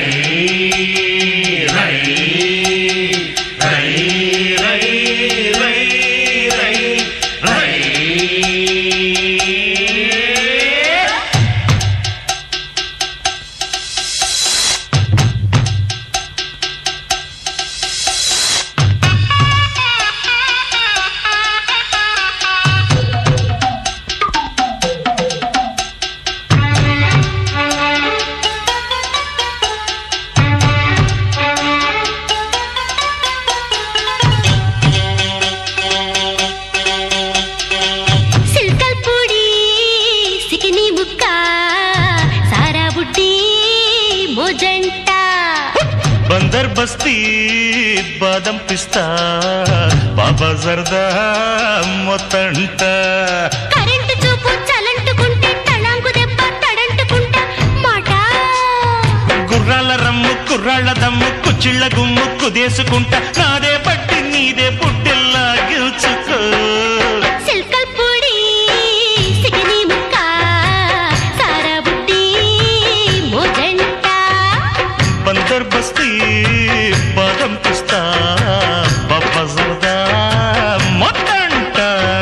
बंदर बस्ती बादम पिस्ता बाबा जर्दा मोतंट కరెంట్ చూపు చలంటుకుంటే తళంగు దెబ్బ తడంటుకుంటా మాట గుర్రాల రమ్ము కుర్రాళ్ళ దమ్ము కుచ్చిళ్ళ గుమ్ము కుదేసుకుంటా నాదే పట్టి నీదే పుట్టెల్లా గెలుచుకో సిల్కల్ పొడి సిగని ముక్క సారా బుట్టి మోజంట బందర్ బస్తీ బాదం పిస్తా బాబా జర్దా మొత్తంట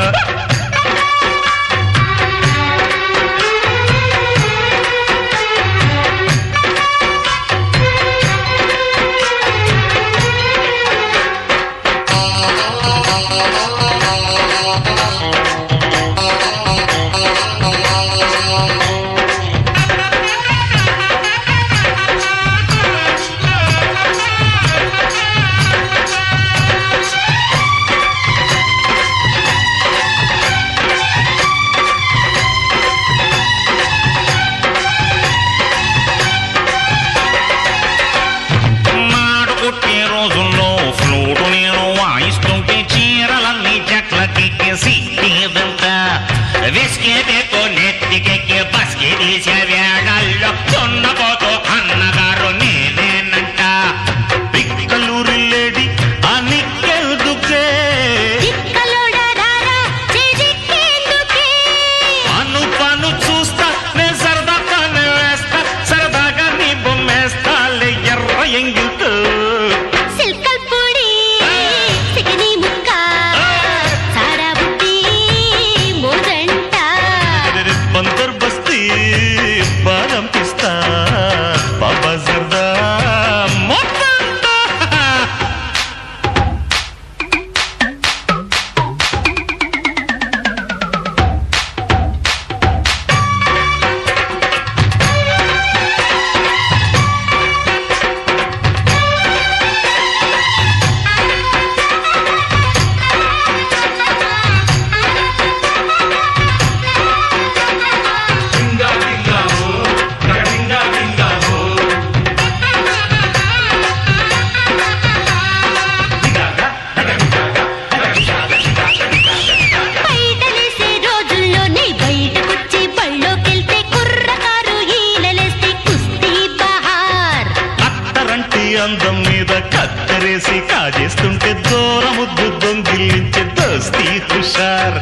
అందం మీద కత్తరేసి కాజేస్తుంటే దూర ముద్దు దొంగిలించే దోస్తీ హుషార్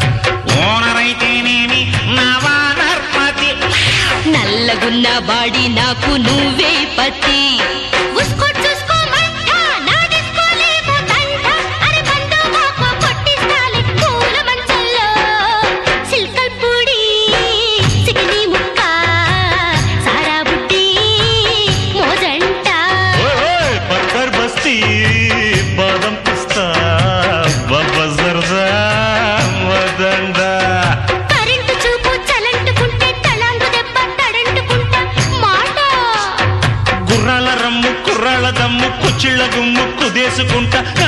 ఓనరైతేనేమి నవానర్పతి నల్లగున్న బాడీ నాకు నువ్వే పతి బాదం పిస్తా బాబా జర్దా మదండ కరెంటు చూపు చలంటుకుంటే తళంగు దెబ్బ తడంటుకుంటా మాట గుర్రాల రమ్ము కుర్రాళ్ళ దమ్ము కుచ్చిళ్ళ గుమ్ము కుదేసుకుంటా